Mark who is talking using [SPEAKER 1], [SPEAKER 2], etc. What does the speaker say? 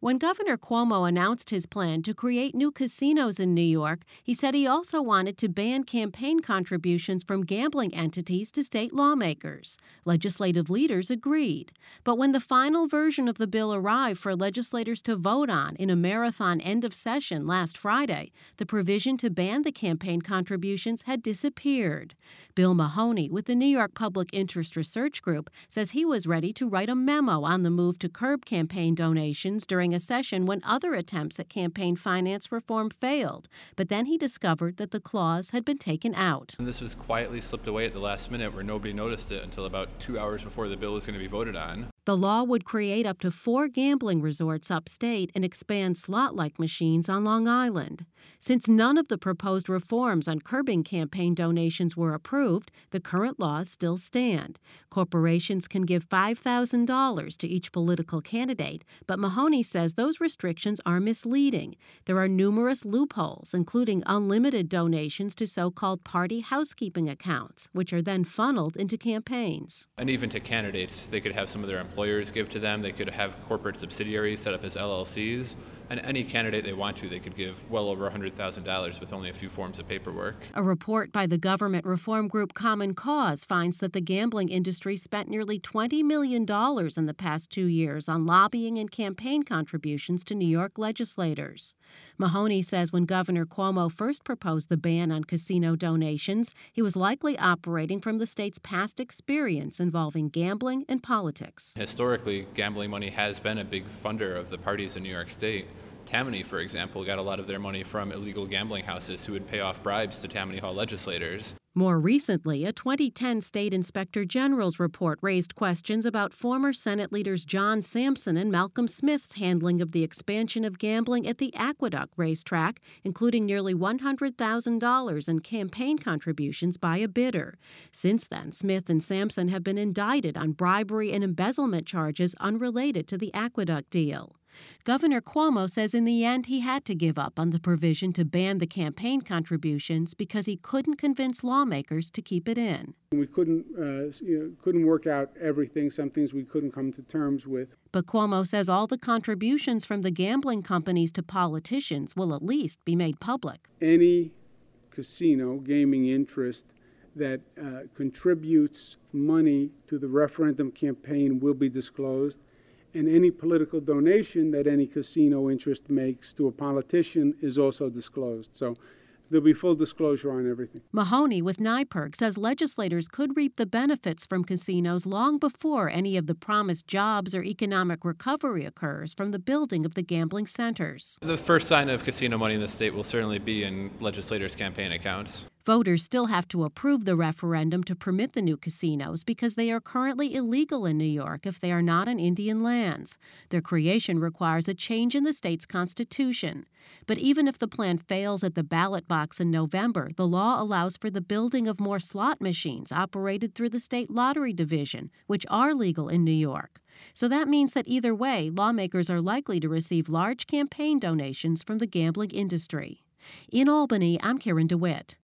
[SPEAKER 1] When Governor Cuomo announced his plan to create new casinos in New York, he said he also wanted to ban campaign contributions from gambling entities to state lawmakers. Legislative leaders agreed. But when the final version of the bill arrived for legislators to vote on in a marathon end of session last Friday, the provision to ban the campaign contributions had disappeared. Bill Mahoney with the New York Public Interest Research Group says he was ready to write a memo on the move to curb campaign donations during a session when other attempts at campaign finance reform failed. But then he discovered that the clause had been taken out.
[SPEAKER 2] And this was quietly slipped away at the last minute where nobody noticed it until about 2 hours before the bill was going to be voted on.
[SPEAKER 1] The law would create up to 4 gambling resorts upstate and expand slot-like machines on Long Island. Since none of the proposed reforms on curbing campaign donations were approved, the current laws still stand. Corporations can give $5,000 to each political candidate, but Mahoney says those restrictions are misleading. There are numerous loopholes, including unlimited donations to so-called party housekeeping accounts, which are then funneled into campaigns.
[SPEAKER 2] And even to candidates, they could have some of their employers give to them. They could have corporate subsidiaries set up as LLCs. And any candidate they want to, they could give well over $100,000 with only a few forms of paperwork.
[SPEAKER 1] A report by the government reform group Common Cause finds that the gambling industry spent nearly $20 million in the past 2 years on lobbying and campaign contributions to New York legislators. Mahoney says when Governor Cuomo first proposed the ban on casino donations, he was likely operating from the state's past experience involving gambling and politics.
[SPEAKER 2] Historically, gambling money has been a big funder of the parties in New York State. Tammany, for example, got a lot of their money from illegal gambling houses who would pay off bribes to Tammany Hall legislators.
[SPEAKER 1] More recently, a 2010 State Inspector General's report raised questions about former Senate leaders John Sampson and Malcolm Smith's handling of the expansion of gambling at the Aqueduct racetrack, including nearly $100,000 in campaign contributions by a bidder. Since then, Smith and Sampson have been indicted on bribery and embezzlement charges unrelated to the Aqueduct deal. Governor Cuomo says in the end he had to give up on the provision to ban the campaign contributions because he couldn't convince lawmakers to keep it in.
[SPEAKER 3] We couldn't work out everything. Some things we couldn't come to terms with.
[SPEAKER 1] But Cuomo says all the contributions from the gambling companies to politicians will at least be made public.
[SPEAKER 3] Any casino gaming interest that contributes money to the referendum campaign will be disclosed. And any political donation that any casino interest makes to a politician is also disclosed. So there'll be full disclosure on everything.
[SPEAKER 1] Mahoney with NYPIRG says legislators could reap the benefits from casinos long before any of the promised jobs or economic recovery occurs from the building of the gambling centers.
[SPEAKER 2] The first sign of casino money in the state will certainly be in legislators' campaign accounts.
[SPEAKER 1] Voters still have to approve the referendum to permit the new casinos because they are currently illegal in New York if they are not on Indian lands. Their creation requires a change in the state's constitution. But even if the plan fails at the ballot box in November, the law allows for the building of more slot machines operated through the state lottery division, which are legal in New York. So that means that either way, lawmakers are likely to receive large campaign donations from the gambling industry. In Albany, I'm Karen DeWitt.